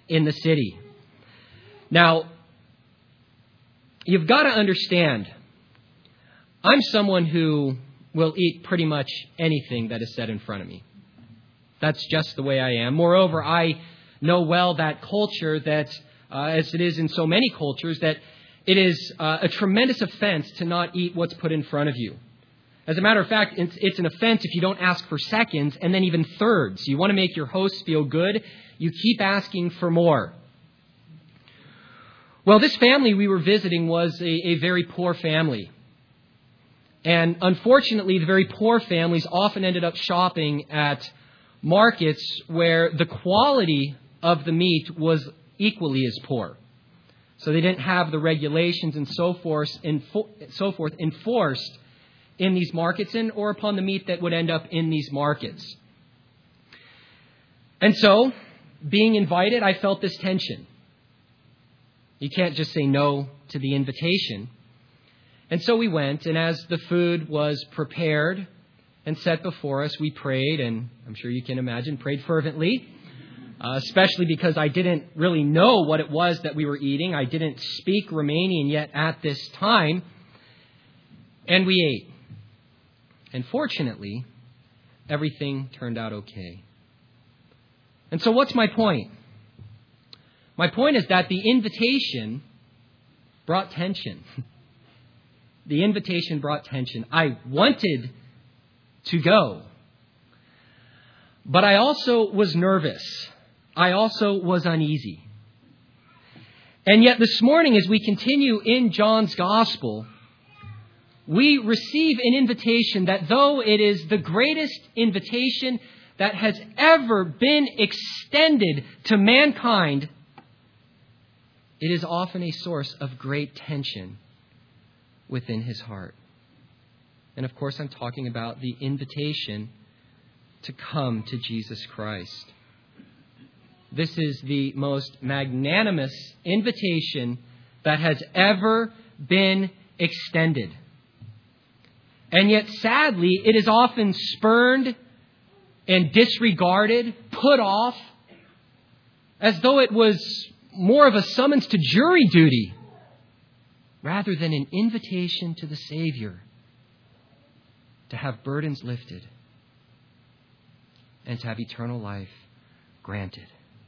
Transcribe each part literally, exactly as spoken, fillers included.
in the city. Now, you've got to understand, I'm someone who will eat pretty much anything that is set in front of me. That's just the way I am. Moreover, I know well that culture that, uh, as it is in so many cultures, that it is uh, a tremendous offense to not eat what's put in front of you. As a matter of fact, it's, it's an offense if you don't ask for seconds and then even thirds. You want to make your host feel good, you keep asking for more. Well, this family we were visiting was a, a very poor family. And unfortunately, the very poor families often ended up shopping at markets where the quality of the meat was equally as poor. So they didn't have the regulations and so forth, so forth enforced in these markets and or upon the meat that would end up in these markets. And so, being invited, I felt this tension. You can't just say no to the invitation. And so we went, and as the food was prepared and set before us, we prayed, and I'm sure you can imagine, prayed fervently. Uh, especially because I didn't really know what it was that we were eating. I didn't speak Romanian yet at this time. And we ate. And fortunately, everything turned out okay. And so what's my point? My point is that the invitation brought tension. The invitation brought tension. I wanted to go. But I also was nervous. I also was uneasy. And yet this morning, as we continue in John's Gospel, we receive an invitation that though it is the greatest invitation that has ever been extended to mankind, it is often a source of great tension within his heart. And of course, I'm talking about the invitation to come to Jesus Christ. This is the most magnanimous invitation that has ever been extended. And yet, sadly, it is often spurned and disregarded, put off, as though it was more of a summons to jury duty rather than an invitation to the Savior to have burdens lifted and to have eternal life granted.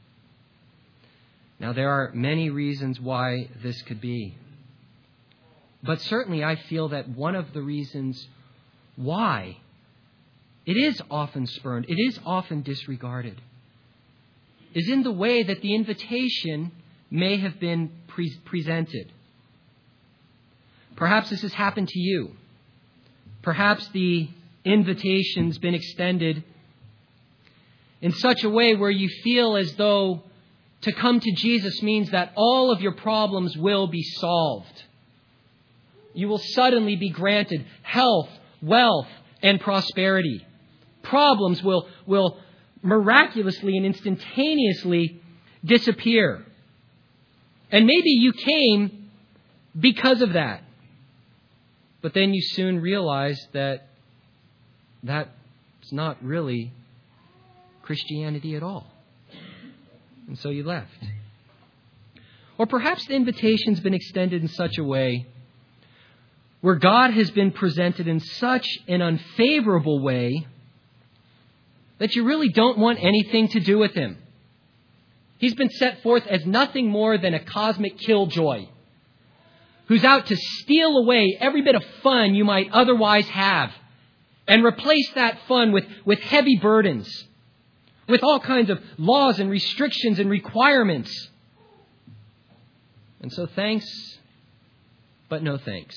Now, there are many reasons why this could be. But certainly I feel that one of the reasons why it is often spurned, it is often disregarded, is in the way that the invitation may have been pre- presented. Perhaps this has happened to you. Perhaps the invitation's been extended in such a way where you feel as though to come to Jesus means that all of your problems will be solved. You will suddenly be granted health, wealth, and prosperity. Problems will, will miraculously and instantaneously disappear. And maybe you came because of that. But then you soon realize that that's not really Christianity at all. And so you left. Or perhaps the invitation's been extended in such a way where God has been presented in such an unfavorable way that you really don't want anything to do with him. He's been set forth as nothing more than a cosmic killjoy who's out to steal away every bit of fun you might otherwise have and replace that fun with, with heavy burdens, with all kinds of laws and restrictions and requirements. And so thanks, but no thanks.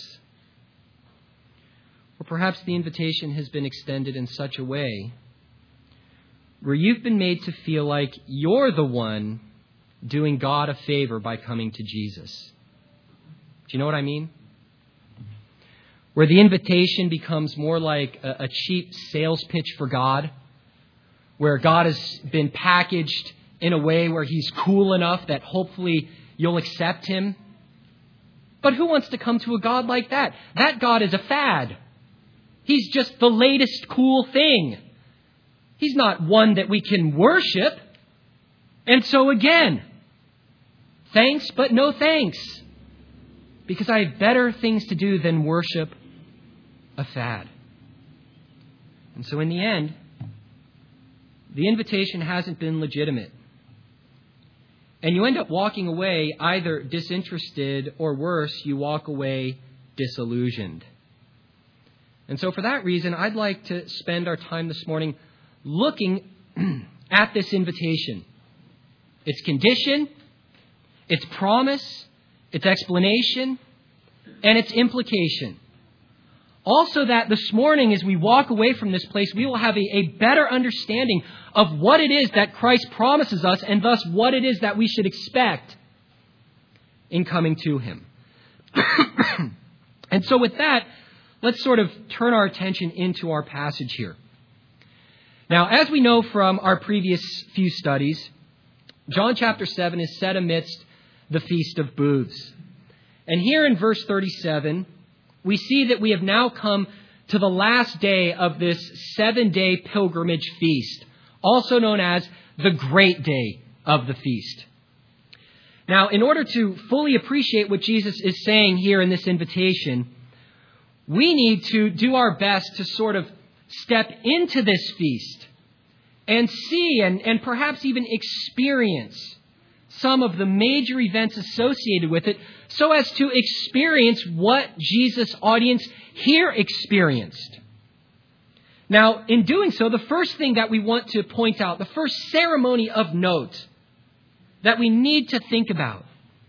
Or perhaps the invitation has been extended in such a way where you've been made to feel like you're the one doing God a favor by coming to Jesus. Do you know what I mean? Where the invitation becomes more like a, a cheap sales pitch for God, where God has been packaged in a way where he's cool enough that hopefully you'll accept him. But who wants to come to a God like that? That God is a fad. He's just the latest cool thing. He's not one that we can worship. And so again, Thanks, but no thanks. Because I have better things to do than worship a fad. And so in the end, the invitation hasn't been legitimate. And you end up walking away either disinterested or worse, you walk away disillusioned. And so for that reason, I'd like to spend our time this morning looking at this invitation. Its condition, its promise, its explanation, and its implication. Also that this morning, as we walk away from this place, we will have a, a better understanding of what it is that Christ promises us, and thus what it is that we should expect in coming to Him. And so with that, let's sort of turn our attention into our passage here. Now, as we know from our previous few studies, John chapter seven is set amidst the Feast of Booths. And here in verse thirty-seven, we see that we have now come to the last day of this seven-day pilgrimage feast, also known as the Great Day of the Feast. Now, in order to fully appreciate what Jesus is saying here in this invitation, we need to do our best to sort of step into this feast and see and, and perhaps even experience some of the major events associated with it, so as to experience what Jesus' audience here experienced. Now, in doing so, the first thing that we want to point out, the first ceremony of note that we need to think about,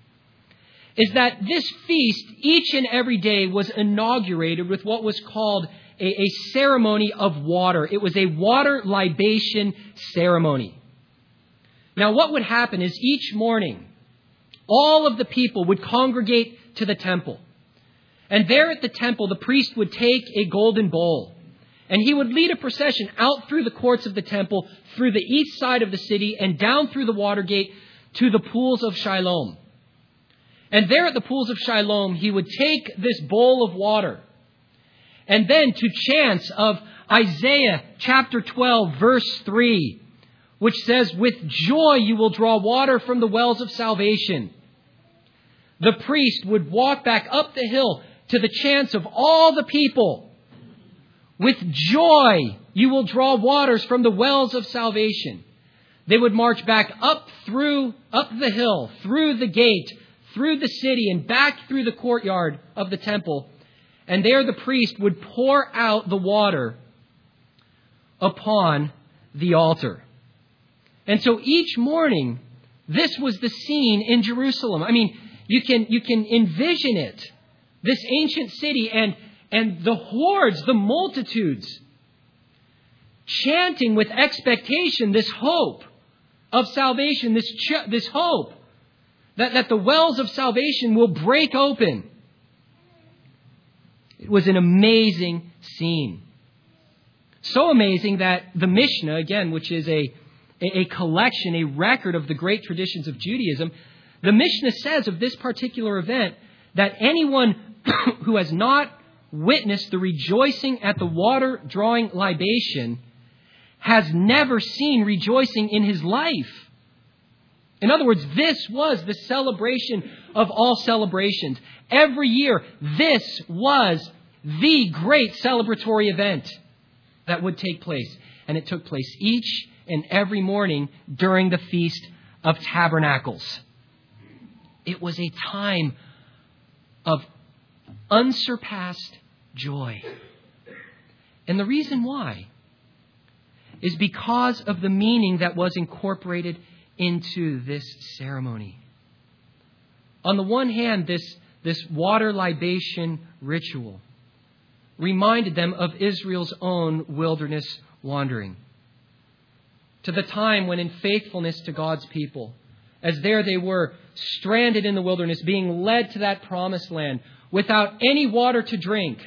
is that this feast, each and every day, was inaugurated with what was called a, a ceremony of water. It was a water libation ceremony. Now, what would happen is each morning, all of the people would congregate to the temple. And there at the temple, the priest would take a golden bowl, and he would lead a procession out through the courts of the temple, through the east side of the city, and down through the water gate to the pools of Siloam. And there at the pools of Siloam, he would take this bowl of water, and then to chants of Isaiah chapter twelve, verse three, which says, "With joy you will draw water from the wells of salvation," the priest would walk back up the hill to the chants of all the people. "With joy you will draw waters from the wells of salvation." They would march back up through, up the hill, through the gate, through the city, and back through the courtyard of the temple. And there the priest would pour out the water upon the altar. And so each morning, this was the scene in Jerusalem. I mean, you can you can envision it. This ancient city and, and the hordes, the multitudes, chanting with expectation this hope of salvation, this, ch- this hope that, that the wells of salvation will break open. It was an amazing scene. So amazing that the Mishnah, again, which is a a collection, a record of the great traditions of Judaism, the Mishnah says of this particular event that anyone who has not witnessed the rejoicing at the water drawing libation has never seen rejoicing in his life. In other words, this was the celebration of all celebrations. Every year, this was the great celebratory event that would take place. And it took place each and every morning during the Feast of Tabernacles. It was a time of unsurpassed joy. And the reason why is because of the meaning that was incorporated into this ceremony. On the one hand, this, this water libation ritual reminded them of Israel's own wilderness wandering, to the time when, in faithfulness to God's people, as there they were stranded in the wilderness, being led to that promised land without any water to drink,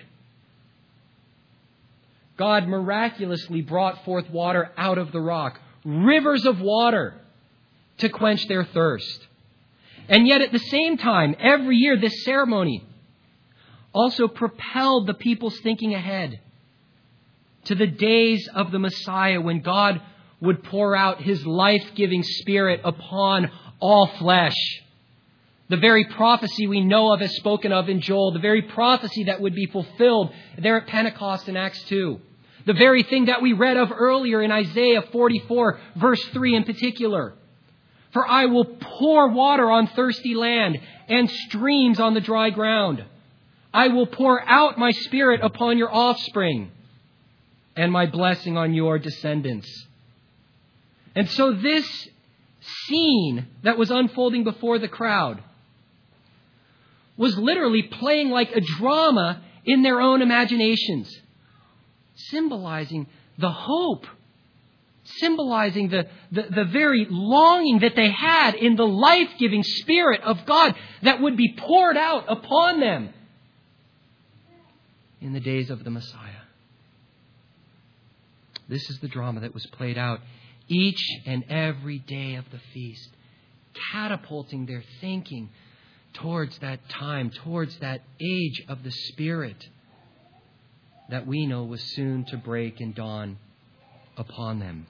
God miraculously brought forth water out of the rock, rivers of water to quench their thirst. And yet at the same time, every year, this ceremony also propelled the people's thinking ahead to the days of the Messiah, when God would pour out His life-giving Spirit upon all flesh, The very prophecy we know of as spoken of in Joel. The very prophecy that would be fulfilled there at Pentecost in Acts two. The very thing that we read of earlier in Isaiah forty-four, verse three in particular. For I will pour water on thirsty land and streams on the dry ground. I will pour out my Spirit upon your offspring and my blessing on your descendants. And so this scene that was unfolding before the crowd was literally playing like a drama in their own imaginations, symbolizing the hope, symbolizing the, the, the very longing that they had in the life-giving Spirit of God that would be poured out upon them in the days of the Messiah. This is the drama that was played out each and every day of the feast, catapulting their thinking towards that time, towards that age of the Spirit that we know was soon to break and dawn upon them.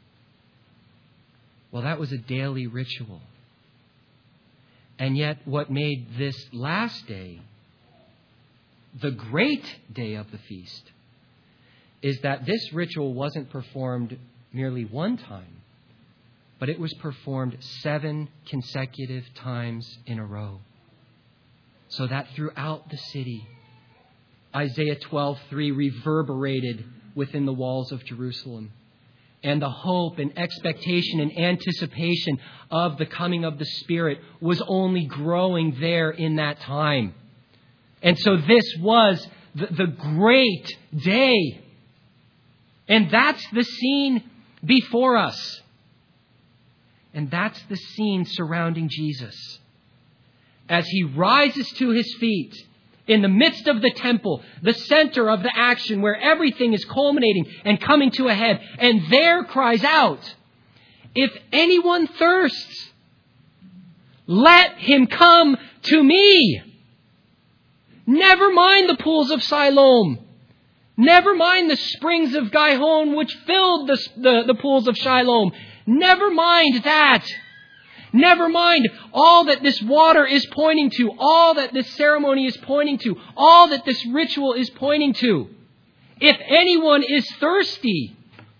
Well, that was a daily ritual. And yet what made this last day the great day of the feast is that this ritual wasn't performed merely one time, but it was performed seven consecutive times in a row. So that throughout the city, Isaiah twelve three reverberated within the walls of Jerusalem. And the hope and expectation and anticipation of the coming of the Spirit was only growing there in that time. And so this was the, the great day. And that's the scene before us. And that's the scene surrounding Jesus. As he rises to his feet in the midst of the temple, the center of the action where everything is culminating and coming to a head, and there cries out, "If anyone thirsts, let him come to me. Never mind the pools of Siloam. Never mind the springs of Gihon which filled the, the, the pools of Shiloh. Never mind that. Never mind all that this water is pointing to, all that this ceremony is pointing to, all that this ritual is pointing to. If anyone is thirsty,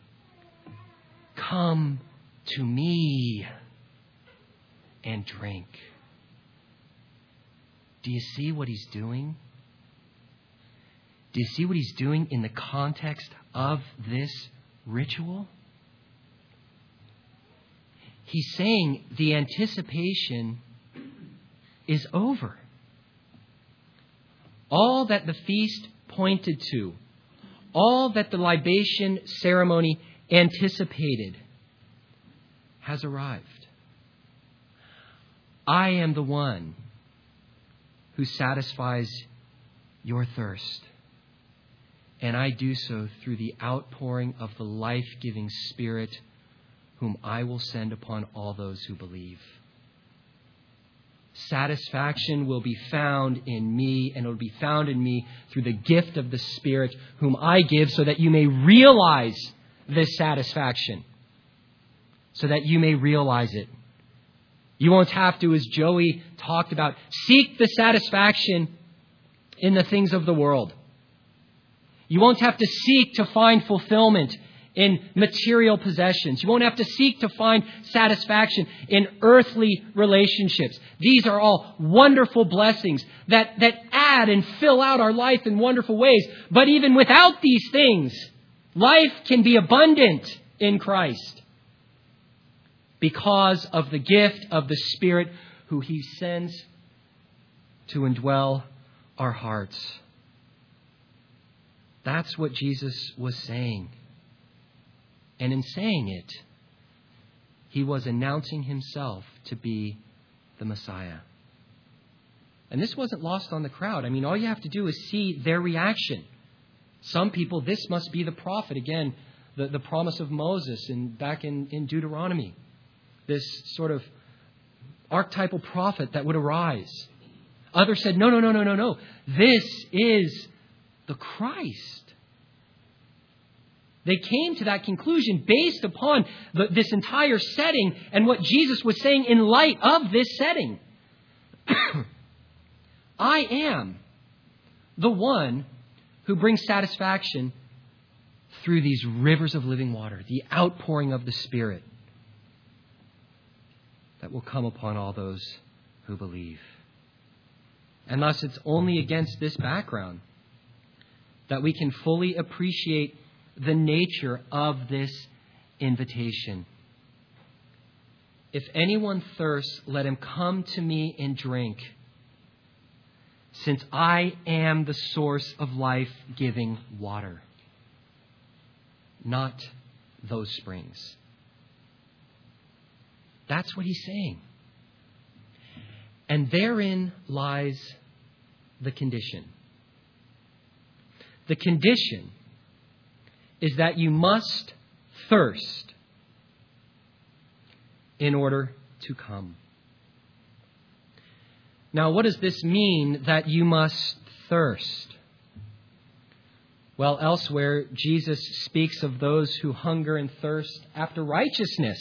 come to me and drink." Do you see what he's doing? Do you see what he's doing in the context of this ritual? He's saying the anticipation is over. All that the feast pointed to, all that the libation ceremony anticipated, has arrived. I am the one who satisfies your thirst. And I do so through the outpouring of the life-giving Spirit, whom I will send upon all those who believe. Satisfaction will be found in me, and it will be found in me through the gift of the Spirit, whom I give, so that you may realize this satisfaction. So that you may realize it. You won't have to, as Joey talked about, seek the satisfaction in the things of the world. You won't have to seek to find fulfillment in material possessions. You won't have to seek to find satisfaction in earthly relationships. These are all wonderful blessings that, that add and fill out our life in wonderful ways. But even without these things, life can be abundant in Christ because of the gift of the Spirit who He sends to indwell our hearts. That's what Jesus was saying. And in saying it, He was announcing Himself to be the Messiah. And this wasn't lost on the crowd. I mean, all you have to do is see their reaction. Some people, this must be the prophet. Again, the, the promise of Moses in, back in, in Deuteronomy. This sort of archetypal prophet that would arise. Others said, no, no, no, no, no, no. This is the Christ. They came to that conclusion based upon the, this entire setting and what Jesus was saying in light of this setting. I am the one who brings satisfaction through these rivers of living water, the outpouring of the Spirit that will come upon all those who believe. And thus it's only against this background that we can fully appreciate the nature of this invitation. If anyone thirsts, let him come to me and drink, since I am the source of life-giving water, not those springs. That's what he's saying. And therein lies the condition. The condition is that you must thirst in order to come. Now, what does this mean, that you must thirst? Well, elsewhere, Jesus speaks of those who hunger and thirst after righteousness.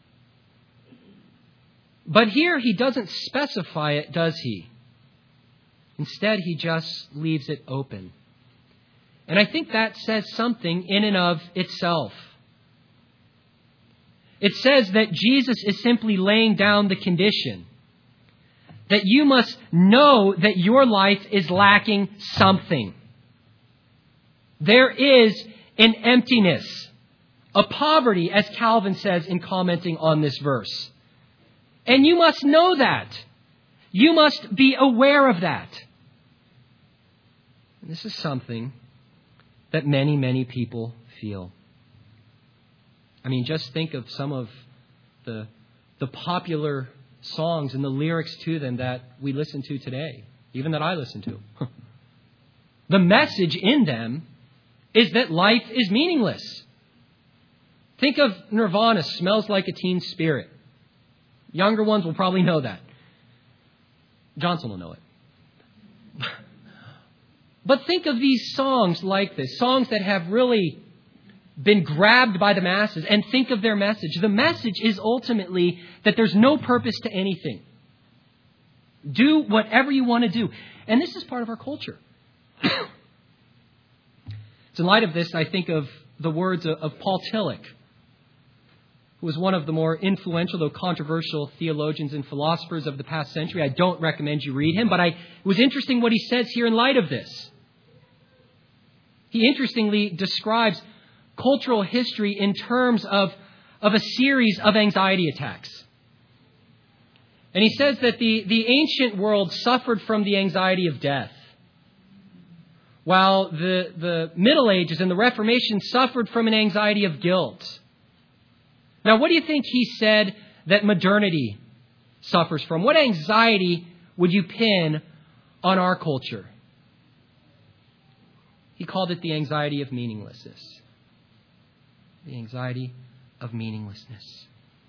But here he doesn't specify it, does he? Instead, he just leaves it open. And I think that says something in and of itself. It says that Jesus is simply laying down the condition. That you must know that your life is lacking something. There is an emptiness, a poverty, as Calvin says in commenting on this verse. And you must know that. You must be aware of that. And this is something that many, many people feel. I mean, just think of some of the, the popular songs and the lyrics to them that we listen to today, even that I listen to. The message in them is that life is meaningless. Think of Nirvana, Smells Like a Teen Spirit. Younger ones will probably know that. Johnson will know it. But think of these songs like this, songs that have really been grabbed by the masses, and think of their message. The message is ultimately that there's no purpose to anything. Do whatever you want to do. And this is part of our culture. It's in light of this, I think of the words of, of Paul Tillich, who was one of the more influential, though controversial, theologians and philosophers of the past century. I don't recommend you read him, but I, it was interesting what he says here in light of this. He interestingly describes cultural history in terms of, of a series of anxiety attacks. And he says that the, the ancient world suffered from the anxiety of death, while the, the Middle Ages and the Reformation suffered from an anxiety of guilt. Now, what do you think he said that modernity suffers from? What anxiety would you pin on our culture? He called it the anxiety of meaninglessness. The anxiety of meaninglessness.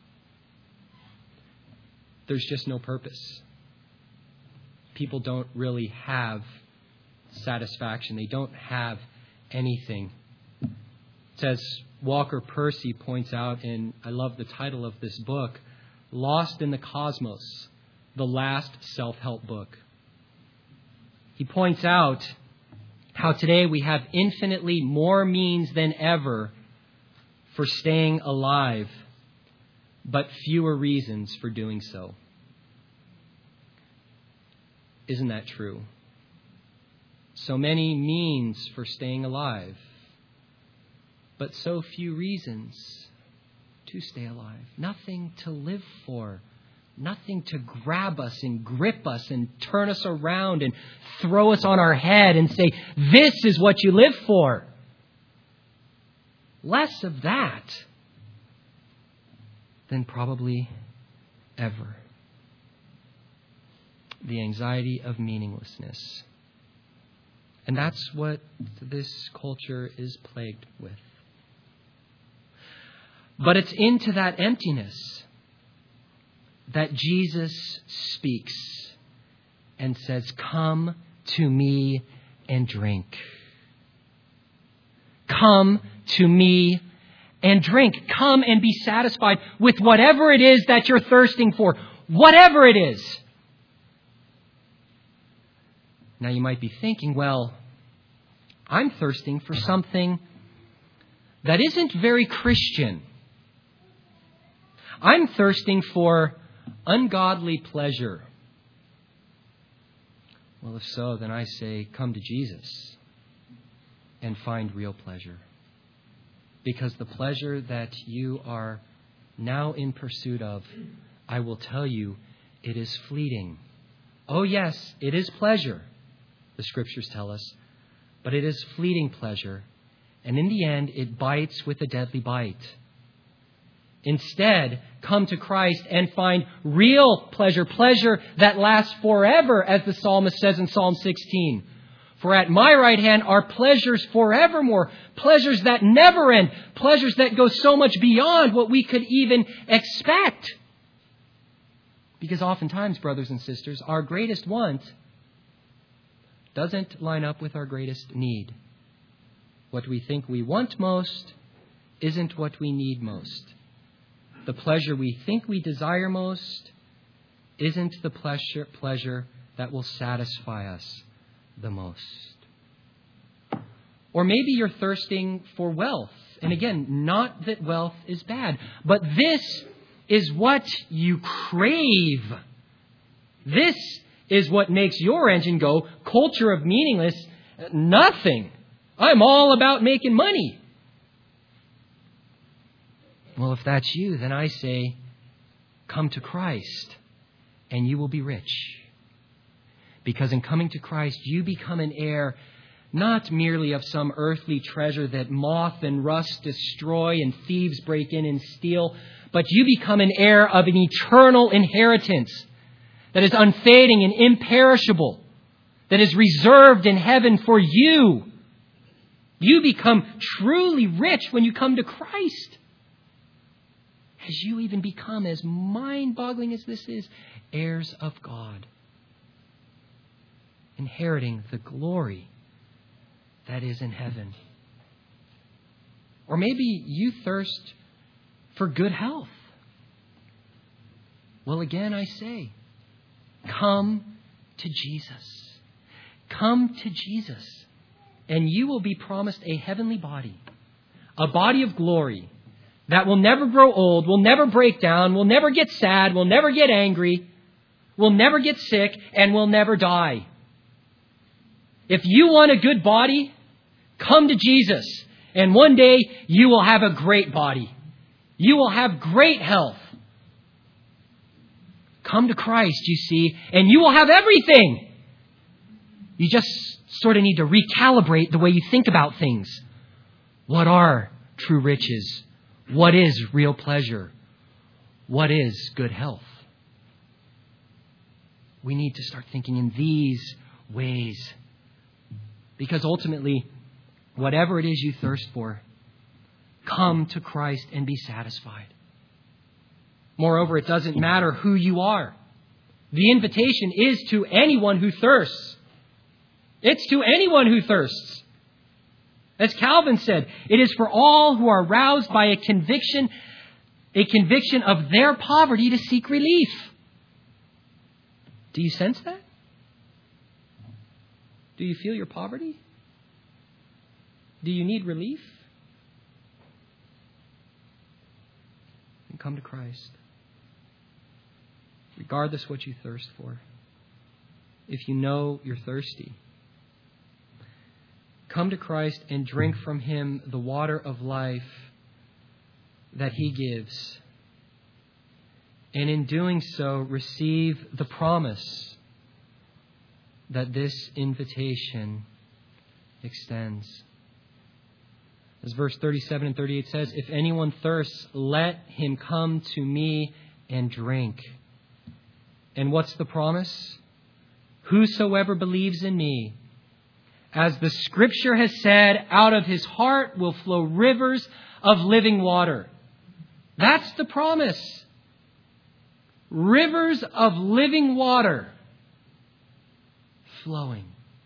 There's just no purpose. People don't really have satisfaction. They don't have anything. It's as Walker Percy points out, and I love the title of this book, Lost in the Cosmos, the last self-help book. He points out how today we have infinitely more means than ever for staying alive, but fewer reasons for doing so. Isn't that true? So many means for staying alive, but so few reasons to stay alive. Nothing to live for. Nothing to grab us and grip us and turn us around and throw us on our head and say, this is what you live for. Less of that than probably ever. The anxiety of meaninglessness. And that's what this culture is plagued with. But it's into that emptiness that Jesus speaks and says, come to me and drink. Come to me and drink. Come and be satisfied with whatever it is that you're thirsting for. Whatever it is. Now you might be thinking, well, I'm thirsting for something that isn't very Christian. I'm thirsting for ungodly pleasure. Well, if so, then I say, come to Jesus and find real pleasure. Because the pleasure that you are now in pursuit of, I will tell you, it is fleeting. Oh yes, it is pleasure, the Scriptures tell us, but it is fleeting pleasure. And in the end, it bites with a deadly bite. Instead, come to Christ and find real pleasure, pleasure that lasts forever, as the psalmist says in Psalm sixteen. For at my right hand are pleasures forevermore, pleasures that never end, pleasures that go so much beyond what we could even expect. Because oftentimes, brothers and sisters, our greatest want doesn't line up with our greatest need. What we think we want most isn't what we need most. The pleasure we think we desire most isn't the pleasure, pleasure that will satisfy us the most. Or maybe you're thirsting for wealth. And again, not that wealth is bad, but this is what you crave. This is what makes your engine go. Culture of meaningless, nothing. I'm all about making money. Well, if that's you, then I say, come to Christ and you will be rich. Because in coming to Christ, you become an heir not merely of some earthly treasure that moth and rust destroy and thieves break in and steal, but you become an heir of an eternal inheritance that is unfading and imperishable, that is reserved in heaven for you. You become truly rich when you come to Christ. As you even become, as mind-boggling as this is, heirs of God, inheriting the glory that is in heaven. Or maybe you thirst for good health. Well, again, I say, come to Jesus. Come to Jesus, and you will be promised a heavenly body, a body of glory that will never grow old, will never break down, will never get sad, will never get angry, will never get sick, and will never die. If you want a good body, come to Jesus, and one day you will have a great body. You will have great health. Come to Christ, you see, and you will have everything. You just sort of need to recalibrate the way you think about things. What are true riches? What is real pleasure? What is good health? We need to start thinking in these ways. Because ultimately, whatever it is you thirst for, come to Christ and be satisfied. Moreover, it doesn't matter who you are. The invitation is to anyone who thirsts. It's to anyone who thirsts. As Calvin said, it is for all who are roused by a conviction, a conviction of their poverty to seek relief. Do you sense that? Do you feel your poverty? Do you need relief? Then come to Christ. Regardless what you thirst for. If you know you're thirsty, come to Christ and drink from Him the water of life that He gives. And in doing so, receive the promise that this invitation extends. As verse thirty-seven and thirty-eight says, if anyone thirsts, let him come to me and drink. And what's the promise? Whosoever believes in me, as the Scripture has said, out of his heart will flow rivers of living water. That's the promise. Rivers of living water flowing.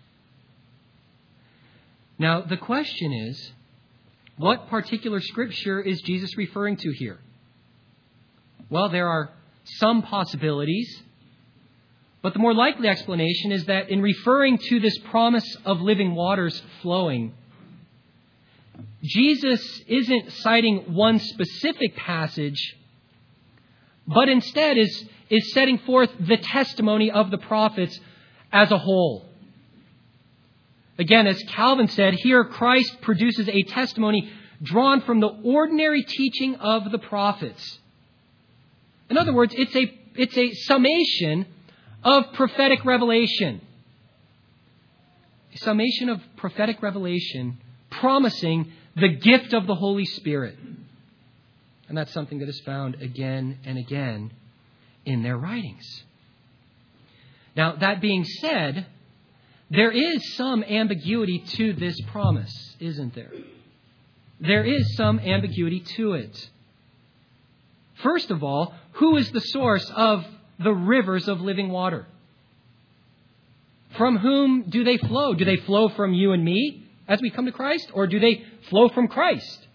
Now, the question is, what particular Scripture is Jesus referring to here? Well, there are some possibilities. But the more likely explanation is that in referring to this promise of living waters flowing, Jesus isn't citing one specific passage, but instead is, is setting forth the testimony of the prophets as a whole. Again, as Calvin said, here Christ produces a testimony drawn from the ordinary teaching of the prophets. In other words, it's a, it's a summation of prophetic revelation. A summation of prophetic revelation promising the gift of the Holy Spirit. And that's something that is found again and again in their writings. Now, that being said, there is some ambiguity to this promise, isn't there? There is some ambiguity to it. First of all, who is the source of the rivers of living water? From whom do they flow? Do they flow from you and me as we come to Christ? Or do they flow from Christ?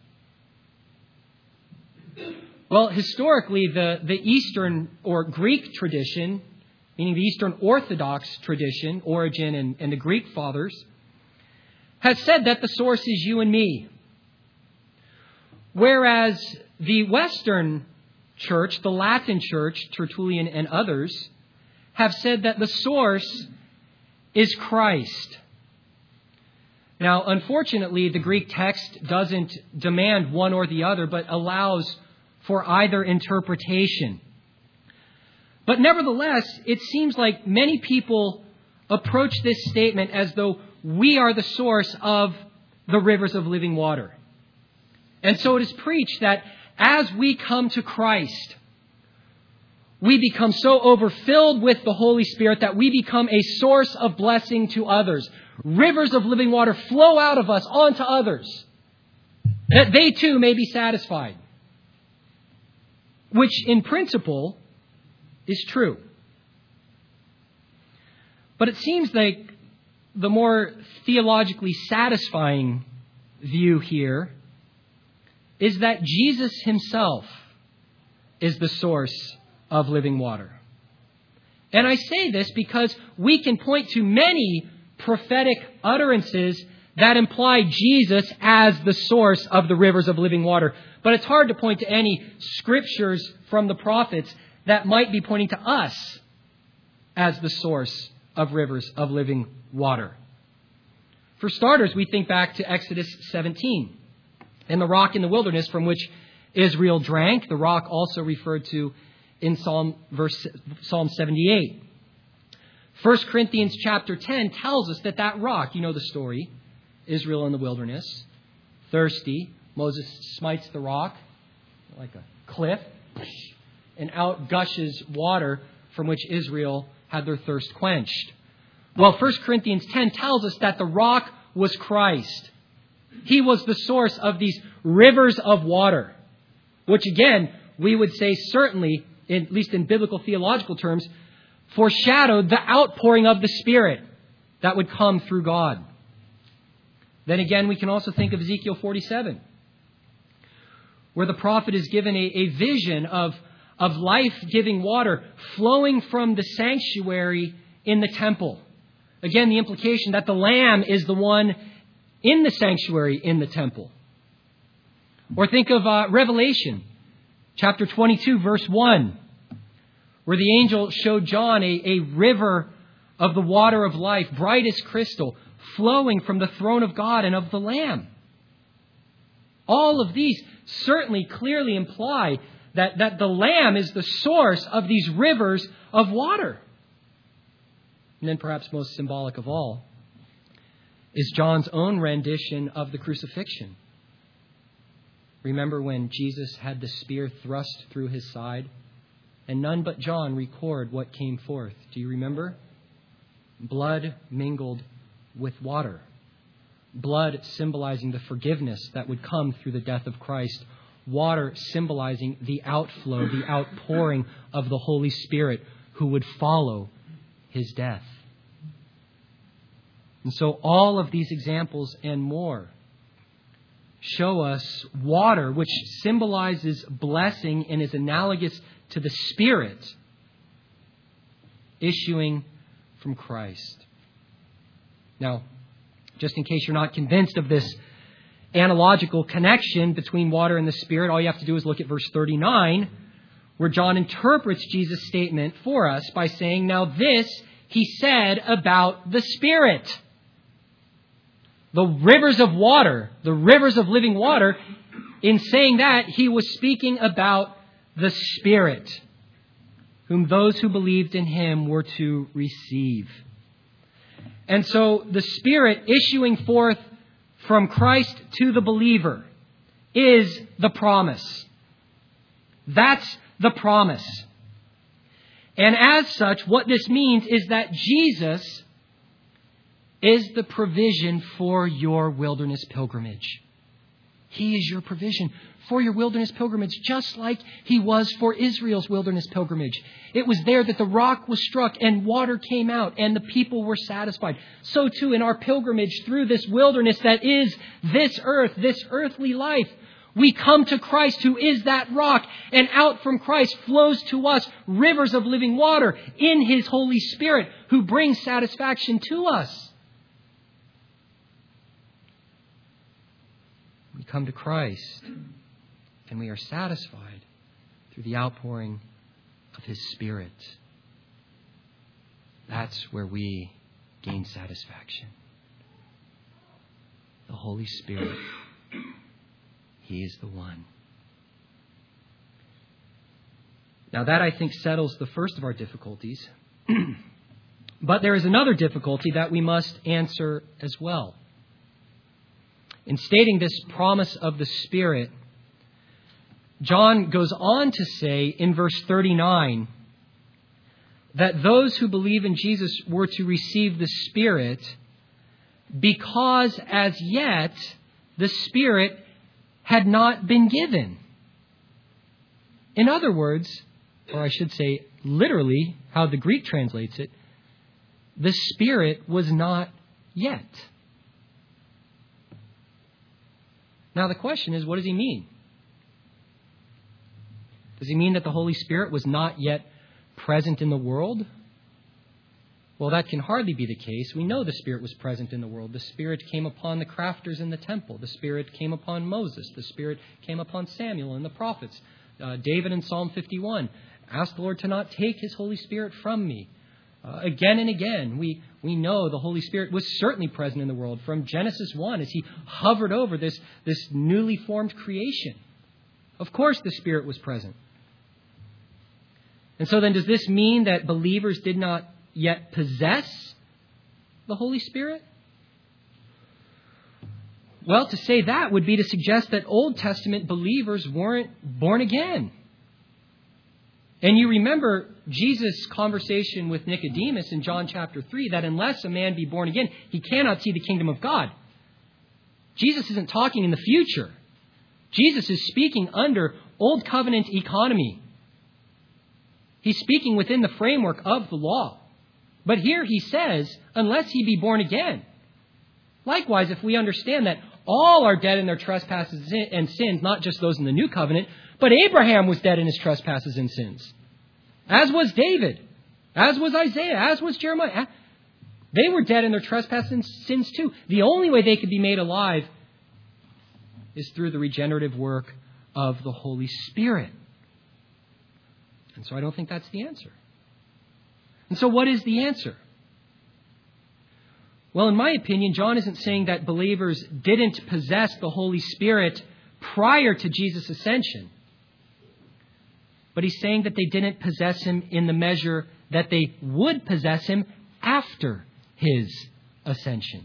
Well, historically, the, the Eastern or Greek tradition, meaning the Eastern Orthodox tradition, Origen and, and the Greek fathers, has said that the source is you and me. Whereas the Western Church, the Latin Church, Tertullian and others, have said that the source is Christ. Now, unfortunately, the Greek text doesn't demand one or the other, but allows for either interpretation. But nevertheless, it seems like many people approach this statement as though we are the source of the rivers of living water. And so it is preached that as we come to Christ, we become so overfilled with the Holy Spirit that we become a source of blessing to others. Rivers of living water flow out of us onto others, that they too may be satisfied. Which in principle is true. But it seems like the more theologically satisfying view here is that Jesus himself is the source of living water. And I say this because we can point to many prophetic utterances that imply Jesus as the source of the rivers of living water. But it's hard to point to any scriptures from the prophets that might be pointing to us as the source of rivers of living water. For starters, we think back to Exodus seventeen and the rock in the wilderness from which Israel drank, the rock also referred to in Psalm verse Psalm seventy-eight. First Corinthians chapter ten tells us that that rock, you know the story, Israel in the wilderness, thirsty, Moses smites the rock like a cliff, and out gushes water from which Israel had their thirst quenched. Well, First Corinthians ten tells us that the rock was Christ. He was the source of these rivers of water, which again, we would say certainly, at least in biblical theological terms, foreshadowed the outpouring of the Spirit that would come through God. Then again, we can also think of Ezekiel forty-seven, where the prophet is given a, a vision of, of life-giving water flowing from the sanctuary in the temple. Again, the implication that the Lamb is the one in the sanctuary in the temple. Or think of uh, Revelation chapter twenty-two, verse one, where the angel showed John a, a river of the water of life, bright as crystal, flowing from the throne of God and of the Lamb. All of these certainly clearly imply that, that the Lamb is the source of these rivers of water. And then perhaps most symbolic of all is John's own rendition of the crucifixion. Remember when Jesus had the spear thrust through his side? And none but John record what came forth. Do you remember? Blood mingled with water. Blood symbolizing the forgiveness that would come through the death of Christ. Water symbolizing the outflow, the outpouring of the Holy Spirit who would follow his death. And so all of these examples and more show us water, which symbolizes blessing and is analogous to the Spirit, issuing from Christ. Now, just in case you're not convinced of this analogical connection between water and the Spirit, all you have to do is look at verse thirty-nine, where John interprets Jesus' statement for us by saying, "Now this he said about the Spirit." The rivers of water, the rivers of living water, in saying that, he was speaking about the Spirit, whom those who believed in him were to receive. And so the Spirit issuing forth from Christ to the believer is the promise. That's the promise. And as such, what this means is that Jesus is the provision for your wilderness pilgrimage. He is your provision for your wilderness pilgrimage, just like he was for Israel's wilderness pilgrimage. It was there that the rock was struck and water came out and the people were satisfied. So too in our pilgrimage through this wilderness that is this earth, this earthly life, we come to Christ, who is that rock, and out from Christ flows to us rivers of living water in his Holy Spirit, who brings satisfaction to us. We come to Christ and we are satisfied through the outpouring of his Spirit. That's where we gain satisfaction. The Holy Spirit. He is the one. Now that, I think, settles the first of our difficulties. But there is another difficulty that we must answer as well. In stating this promise of the Spirit, John goes on to say in verse thirty-nine that those who believe in Jesus were to receive the Spirit because as yet the Spirit had not been given. In other words, or I should say literally how the Greek translates it, the Spirit was not yet. Now the question is, what does he mean? Does he mean that the Holy Spirit was not yet present in the world? Well, that can hardly be the case. We know the Spirit was present in the world. The Spirit came upon the crafters in the temple. The Spirit came upon Moses. The Spirit came upon Samuel and the prophets. Uh, David in Psalm fifty-one asked the Lord to not take his Holy Spirit from me. Uh, again and again, we, we know the Holy Spirit was certainly present in the world from Genesis one as he hovered over this, this newly formed creation. Of course the Spirit was present. And so then does this mean that believers did not yet possess the Holy Spirit? Well, to say that would be to suggest that Old Testament believers weren't born again. And you remember Jesus' conversation with Nicodemus in John chapter three, that unless a man be born again, he cannot see the kingdom of God. Jesus isn't talking in the future. Jesus is speaking under Old Covenant economy. He's speaking within the framework of the law. But here he says, unless he be born again. Likewise, if we understand that all are dead in their trespasses and sins, not just those in the new covenant, but Abraham was dead in his trespasses and sins. As was David. As was Isaiah. As was Jeremiah. They were dead in their trespasses and sins too. The only way they could be made alive is through the regenerative work of the Holy Spirit. And so I don't think that's the answer. And so what is the answer? Well, in my opinion, John isn't saying that believers didn't possess the Holy Spirit prior to Jesus' ascension. But he's saying that they didn't possess him in the measure that they would possess him after his ascension.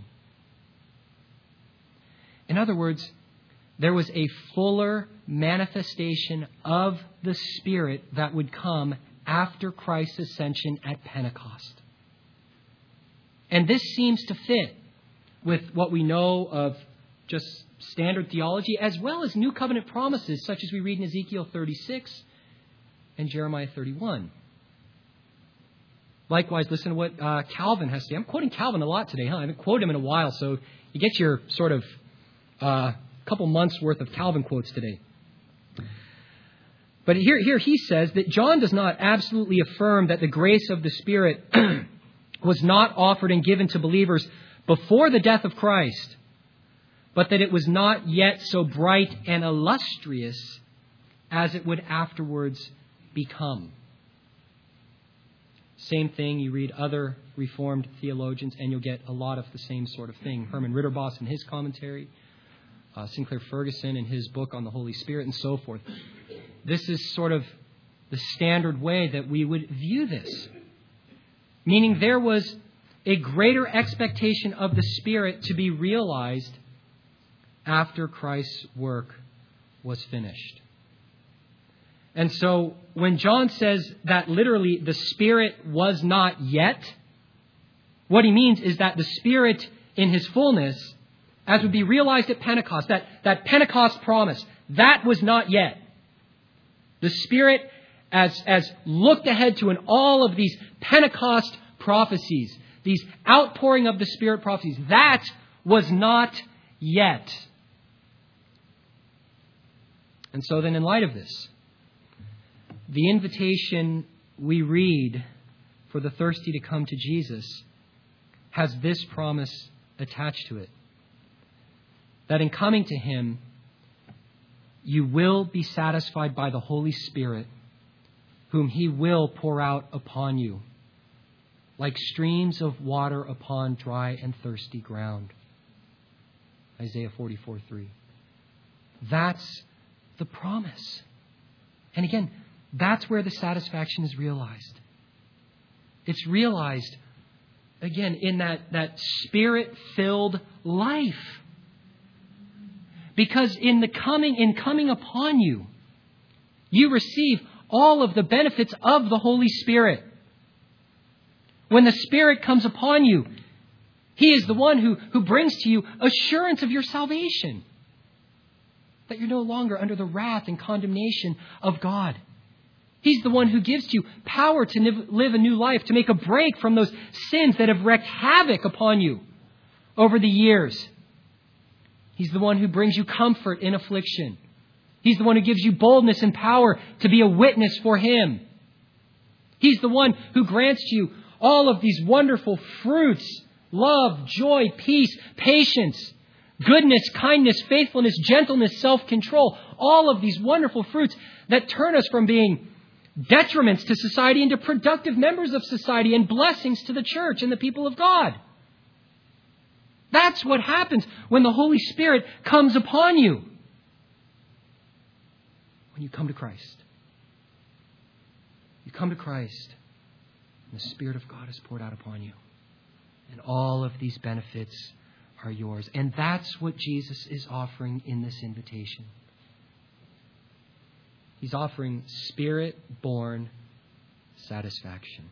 In other words, there was a fuller manifestation of the Spirit that would come after Christ's ascension at Pentecost. And this seems to fit with what we know of just standard theology, as well as New Covenant promises, such as we read in Ezekiel thirty-six and Jeremiah thirty-one. Likewise, listen to what uh, Calvin has to say. I'm quoting Calvin a lot today, huh? I haven't quoted him in a while, so you get your sort of uh, couple months worth of Calvin quotes today. But here, here he says that John does not absolutely affirm that the grace of the Spirit was not offered and given to believers before the death of Christ, but that it was not yet so bright and illustrious as it would afterwards become. Same thing, you read other Reformed theologians and you'll get a lot of the same sort of thing. Herman Ritterboss in his commentary, uh, Sinclair Ferguson in his book on the Holy Spirit, and so forth. This is sort of the standard way that we would view this. Meaning there was a greater expectation of the Spirit to be realized after Christ's work was finished. And so when John says that literally the Spirit was not yet, what he means is that the Spirit in his fullness, as would be realized at Pentecost, that, that Pentecost promise, that was not yet. The Spirit as, as looked ahead to in all of these Pentecost prophecies, these outpouring of the Spirit prophecies, that was not yet. And so then in light of this, the invitation we read for the thirsty to come to Jesus has this promise attached to it. That in coming to Him, you will be satisfied by the Holy Spirit, whom He will pour out upon you, like streams of water upon dry and thirsty ground. Isaiah forty-four three. That's the promise. And again, that's where the satisfaction is realized. It's realized, again, in that, that Spirit-filled life. Because in the coming, in coming upon you, you receive all of the benefits of the Holy Spirit. When the Spirit comes upon you, He is the one who, who brings to you assurance of your salvation. That you're no longer under the wrath and condemnation of God. He's the one who gives to you power to live a new life, to make a break from those sins that have wreaked havoc upon you over the years. He's the one who brings you comfort in affliction. He's the one who gives you boldness and power to be a witness for Him. He's the one who grants to you all of these wonderful fruits: love, joy, peace, patience, goodness, kindness, faithfulness, gentleness, self-control. All of these wonderful fruits that turn us from being detriments to society into productive members of society and blessings to the church and the people of God. That's what happens when the Holy Spirit comes upon you. When you come to Christ. You come to Christ, and the Spirit of God is poured out upon you. And all of these benefits are yours. And that's what Jesus is offering in this invitation. He's offering Spirit-born satisfaction.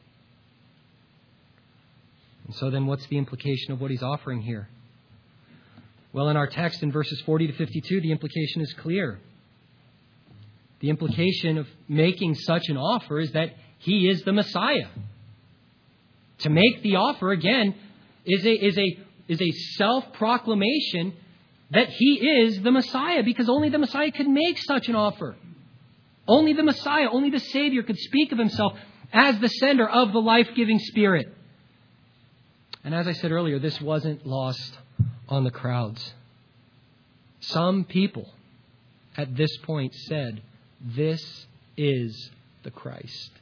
And so then what's the implication of what He's offering here? Well, in our text in verses forty to fifty-two, the implication is clear. The implication of making such an offer is that He is the Messiah. To make the offer, again, is a, is a, is a self-proclamation that He is the Messiah, because only the Messiah could make such an offer. Only the Messiah, only the Savior could speak of Himself as the sender of the life-giving Spirit. And as I said earlier, this wasn't lost on the crowds. Some people at this point said, "This is the Christ.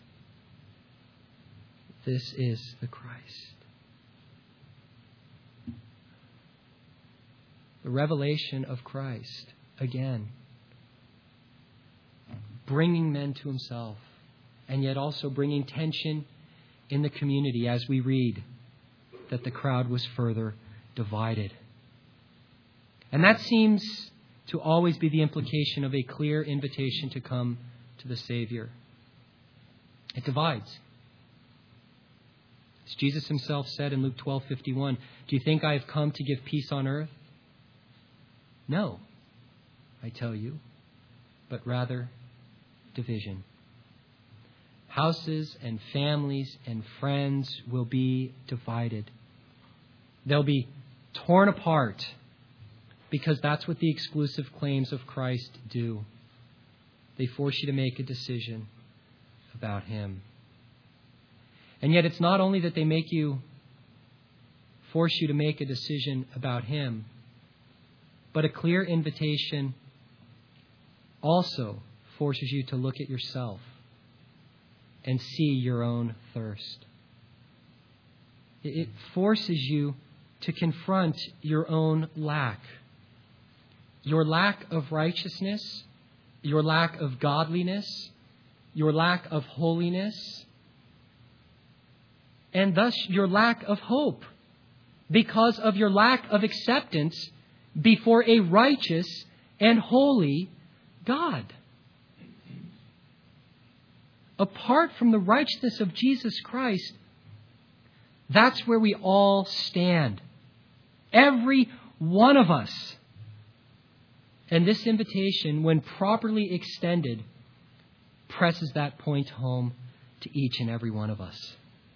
This is the Christ." The revelation of Christ, again, bringing men to Himself, and yet also bringing tension in the community as we read that the crowd was further divided. And that seems to always be the implication of a clear invitation to come to the Savior. It divides. As Jesus Himself said in Luke twelve fifty-one, "Do you think I have come to give peace on earth? No, I tell you, but rather division. Houses and families and friends will be divided. They'll be torn apart, because that's what the exclusive claims of Christ do. They force you to make a decision about Him. And yet it's not only that they make you, force you to make a decision about Him, but a clear invitation also forces you to look at yourself and see your own thirst. It forces you to confront your own lack. Your lack of righteousness, your lack of godliness, your lack of holiness, and thus your lack of hope because of your lack of acceptance before a righteous and holy God. Apart from the righteousness of Jesus Christ, that's where we all stand. Every one of us. And this invitation, when properly extended, presses that point home to each and every one of us.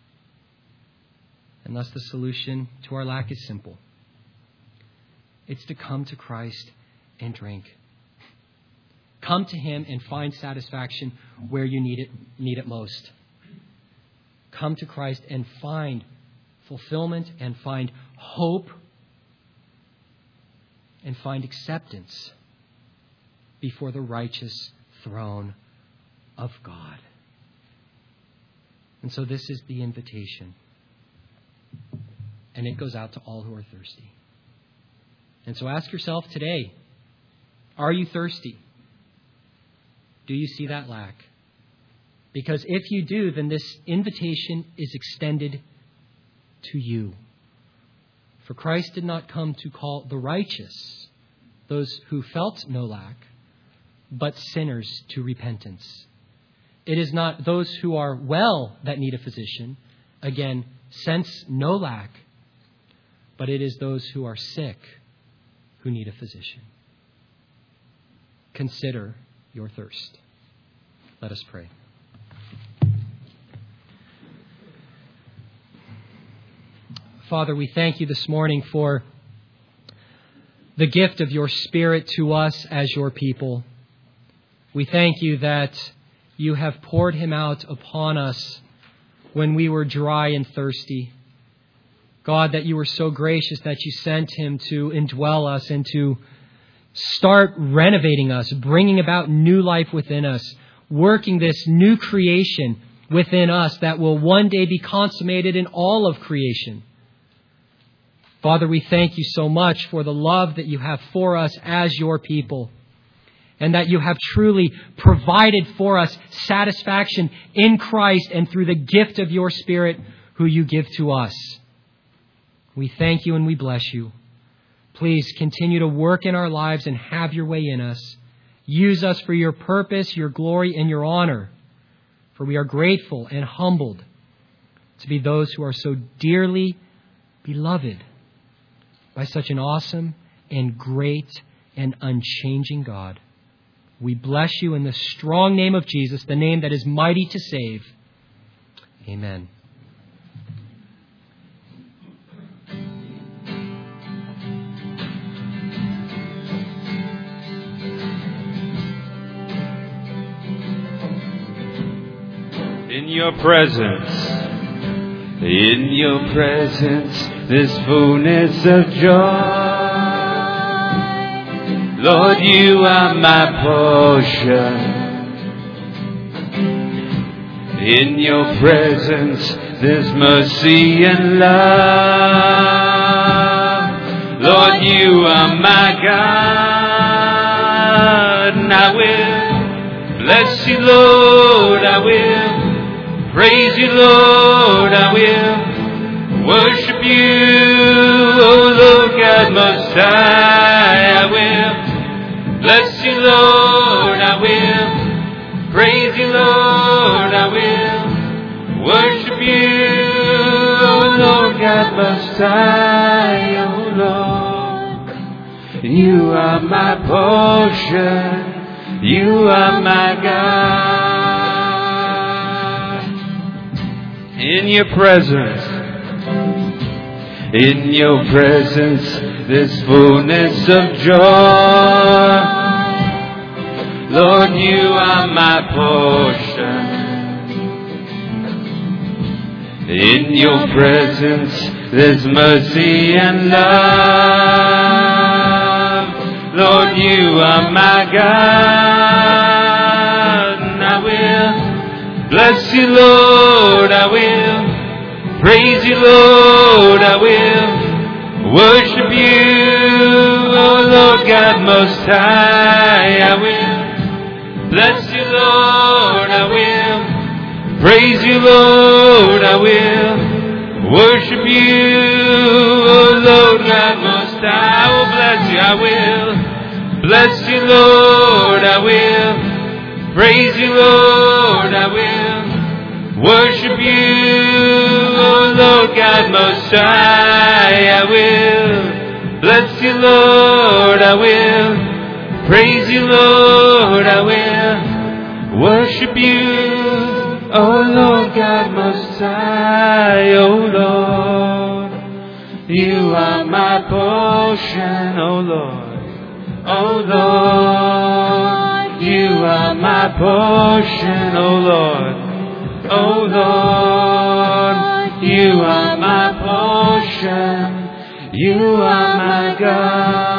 And thus the solution to our lack is simple. It's to come to Christ and drink. Come to Him and find satisfaction where you need it, need it most. Come to Christ and find fulfillment and find hope and find acceptance before the righteous throne of God. And so this is the invitation. And it goes out to all who are thirsty. And so ask yourself today, are you thirsty? Do you see that lack? Because if you do, then this invitation is extended to you. For Christ did not come to call the righteous, those who felt no lack, but sinners to repentance. It is not those who are well that need a physician, again, sense no lack, but it is those who are sick who need a physician. Consider your thirst. Let us pray. Father, we thank you this morning for the gift of your Spirit to us as your people. We thank you that you have poured him out upon us when we were dry and thirsty. God, that you were so gracious that you sent him to indwell us and to start renovating us, bringing about new life within us, working this new creation within us that will one day be consummated in all of creation. Father, we thank you so much for the love that you have for us as your people, and that you have truly provided for us satisfaction in Christ and through the gift of your Spirit who you give to us. We thank you and we bless you. Please continue to work in our lives and have your way in us. Use us for your purpose, your glory, and your honor. For we are grateful and humbled to be those who are so dearly beloved by such an awesome and great and unchanging God. We bless you in the strong name of Jesus, the name that is mighty to save. Amen. In your presence, in your presence, this fullness of joy. Lord, you are my portion. In your presence, there's mercy and love. Lord, you are my God. And I will bless you, Lord, I will. Praise you, Lord, I will worship you, oh Lord God Most High, I will bless you, Lord, I will praise you, Lord, I will worship you, oh Lord God Most High, oh Lord. You are my portion, you are my God. In your presence, in your presence, there's fullness of joy. Lord, you are my portion. In your presence there's mercy and love. Lord, you are my God. And I will bless you, Lord, I will praise you, Lord, I will worship you, oh Lord God Most High. I will bless you, Lord, I will praise you, Lord, I will worship you, oh Lord God Most High. I will bless you, I will bless you, Lord, I will praise you, Lord, I will worship you, oh Lord God Most High. I will bless you, Lord, I will praise you, Lord, I will worship you, oh Lord God Most High. Oh Lord, you are my portion, oh Lord. Oh Lord, you are my portion, oh Lord. Oh Lord, you are my portion, you are my God.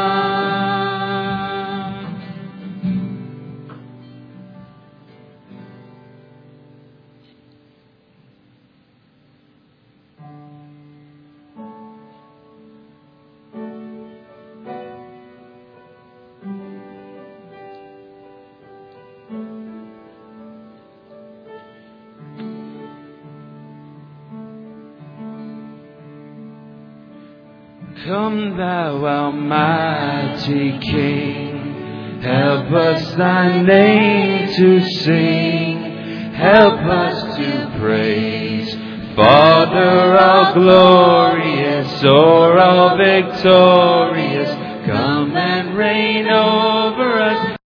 Come thou almighty King, help us thy name to sing, help us to praise, Father all glorious, o'er all victorious, come and reign over us